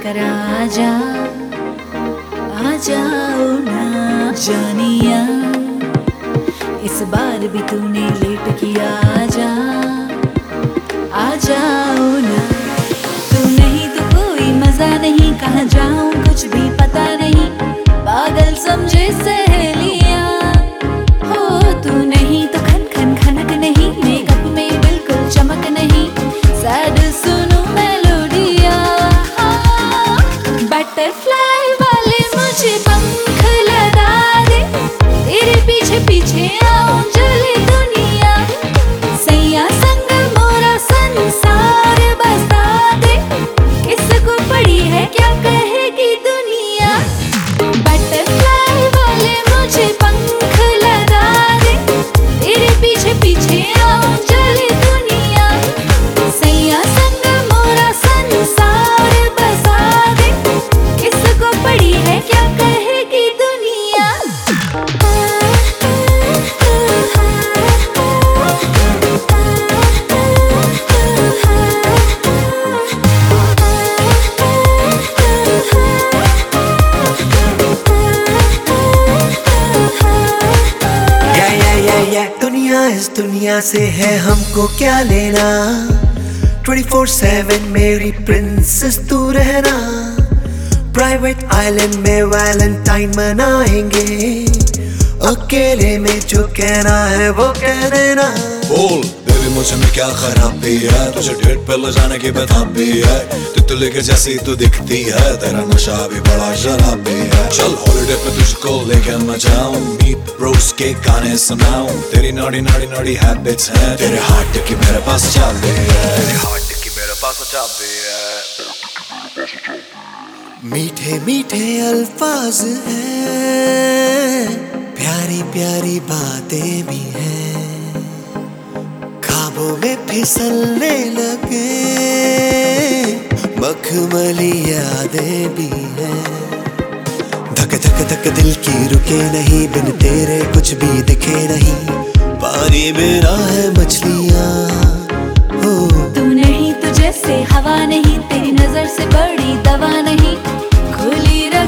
कर आजा, आ जाओ ना जानिया, इस बार भी तूने लेट किया, आजा, आ जाओ ना। तू नहीं तो कोई मजा नहीं, कहाँ जाऊं कुछ भी पता नहीं, पागल समझे सहेलियां। हो तू नहीं तो खन खन खनक नहीं, मेकअप में बिल्कुल चमक नहीं, सैड सुनूं मेलोडिया। बटरफ्लाई वाले मुझे पंख लगा दे, तेरे पीछे पीछे आऊं चले दुनिया, सैया संग मोरा संसार बसा दे, किसको पड़ी है क्या कहेगी दुनिया। बटरफ्लाई वाले मुझे पंख लगा दे, तेरे पीछे पीछे आऊं चले दुनिया, सैया संग मोरा संसार बसा दे, किसको पड़ी है क्या कहेगी दुनिया। दुनिया इस दुनिया से है हमको क्या लेना, 24/7 मेरी प्रिंसेस तू रहना, प्राइवेट आइलैंड में वैलेंटाइन मनाएंगे, अकेले में जो कहना है वो कह देना। बोल बेबी मुझे में क्या खराबी है, तुझे डेट पे ले जाने की बताबी है, तितली के जैसी तू दिखती है, तेरा नशा भी बड़ा शराबी है। चल हॉलिडे पे तुझको लेके मैं जाऊं, मीट ब्रोस के गाने सुनाऊं, तेरी नॉडी नॉडी नॉडी हैबिट्स हैं, तेरे हार्ट की मेरे पास चाबी है, तेरे हार्ट की मेरे पास चाबी है। मीठे मीठे अल्फाज हैं, प्यारी प्यारी बातें भी हैं, ख्वाबों में फिसलने लगे मखमली यादें भी हैं, धक धक धक दिल की रुके नहीं, बिन तेरे कुछ भी दिखे नहीं, पानी मेरा है मछलियाँ। हो तू नहीं तो जैसे हवा नहीं, तेरी नजर से बड़ी दवा नहीं, खुली